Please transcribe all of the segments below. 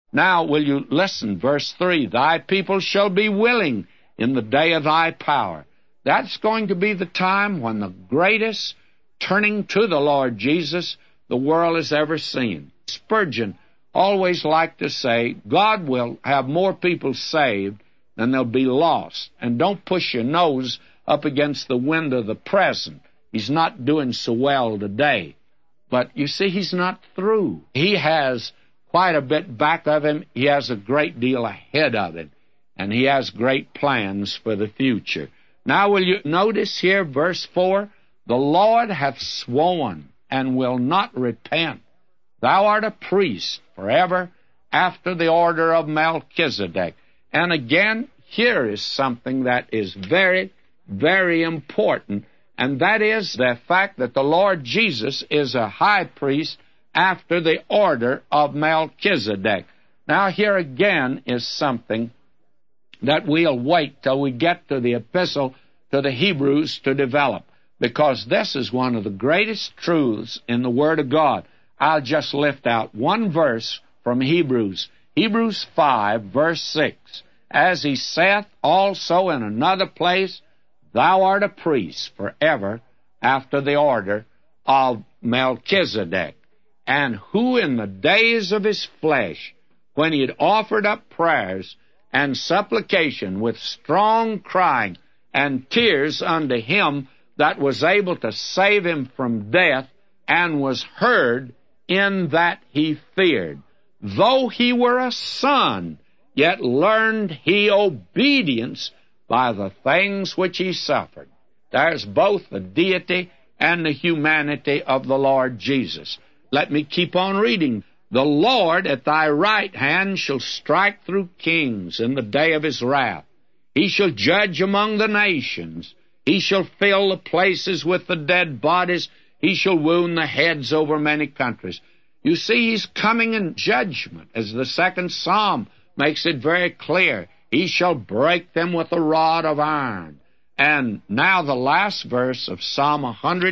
Now will you listen, verse 3, thy people shall be willing in the day of thy power. That's going to be the time when the greatest turning to the Lord Jesus the world has ever seen. Spurgeon always liked to say, God will have more people saved than they'll be lost. And don't push your nose up against the wind of the present. He's not doing so well today. But you see, he's not through. He has quite a bit back of him. He has a great deal ahead of him. And he has great plans for the future. Now will you notice here, verse 4, the Lord hath sworn and will not repent. Thou art a priest forever after the order of Melchizedek. And again, here is something that is very, very important, and that is the fact that the Lord Jesus is a high priest after the order of Melchizedek. Now, here again is something that we'll wait till we get to the epistle to the Hebrews to develop, because this is one of the greatest truths in the Word of God. I'll just lift out one verse from Hebrews. Hebrews 5, verse 6. As he saith also in another place, thou art a priest forever after the order of Melchizedek, and who in the days of his flesh, when he had offered up prayers and supplication with strong crying and tears unto him that was able to save him from death, and was heard in that he feared. Though he were a son, yet learned he obedience by the things which he suffered. There's both the deity and the humanity of the Lord Jesus. Let me keep on reading. The Lord at thy right hand shall strike through kings in the day of his wrath. He shall judge among the nations. He shall fill the places with the dead bodies. He shall wound the heads over many countries. You see, he's coming in judgment, as the second psalm makes it very clear. He shall break them with a rod of iron. And now the last verse of Psalm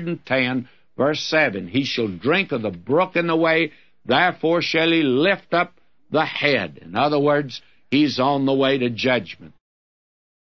110, verse 7. He shall drink of the brook in the way, therefore shall he lift up the head. In other words, he's on the way to judgment.